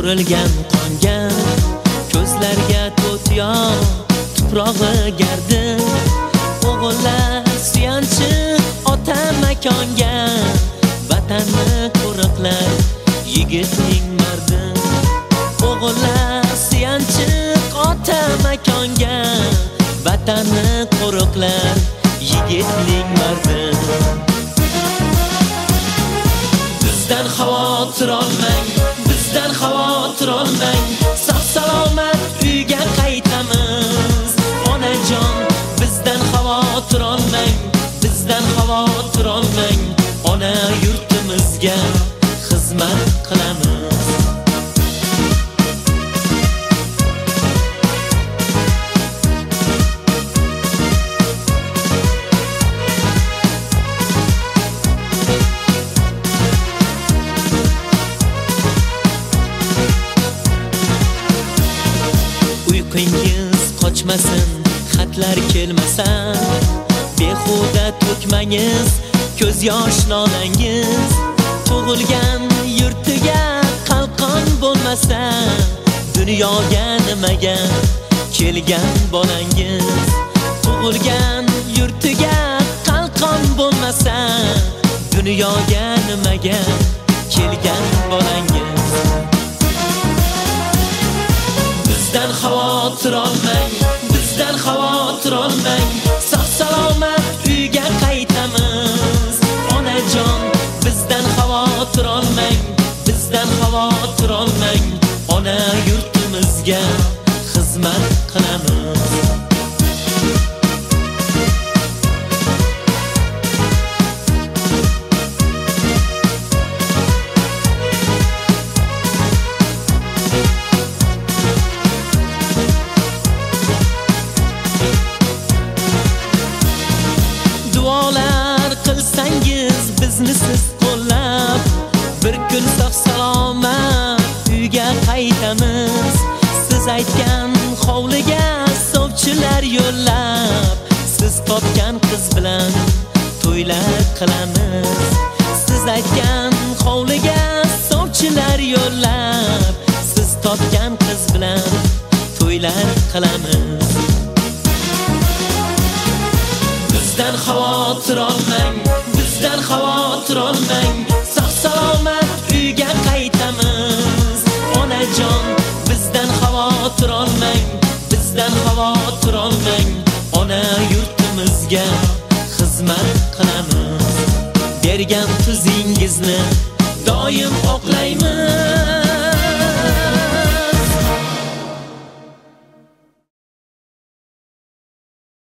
So'rilgan qonga, ko'zlarga to'tiyo tuprog'i gardi. O'g'illar suyanchi ota makonga, vatanni qo'riqlar yigitning mardi. O'g'illar suyanchi ota makonga, vatanni qo'riqlar yigitning mardi. Bizdan xavotir olmang, bizdan xavotir olmang, sog' salomat uyga qaytamiz. Onajon, bizdan xavotir olmang, bizdan xavotir olmang, ona yurtimizga xizmat qilamiz. Uyqingiz qochmasin, xatlar kelmasa, behuda to'kmangiz ko'z yosh nolangiz. Tug'ilgan yurtiga qalqon bo'lmasa, dunyoga nimaga kelgan bolangiz. Tug'ilgan yurtiga qalqon bo'lmasa, dunyoga nimaga kelgan bolangiz. Bizdan xavotir olmang, bizdan xavotir olmang, sog' salomat uyga qaytamiz. Onajon, bizdan xavotir olmang, bizdan xavotir olmang, ona yurtimizga xizmat qilamiz. Duolar qilsangiz bizni siz qo'llab, bir kun sog' salomat uyga qaytamiz. Siz aytgan hovliga sovchilar yo'llab, siz topgan qiz bilan to'ylar qilamiz. Siz aytgan hovliga sovchilar yo'llab, siz topgan qiz bilan to'ylar qilamiz. Bizdan xavotir olmang, bizdan xavotir olmang, sog' salomat uyga qaytamiz. Onajon, bizdan xavotir olmang, bizdan xavotir olmang, ona yurtimizga xizmat qilamiz. Bergan tuzingizni doim oqlaymiz.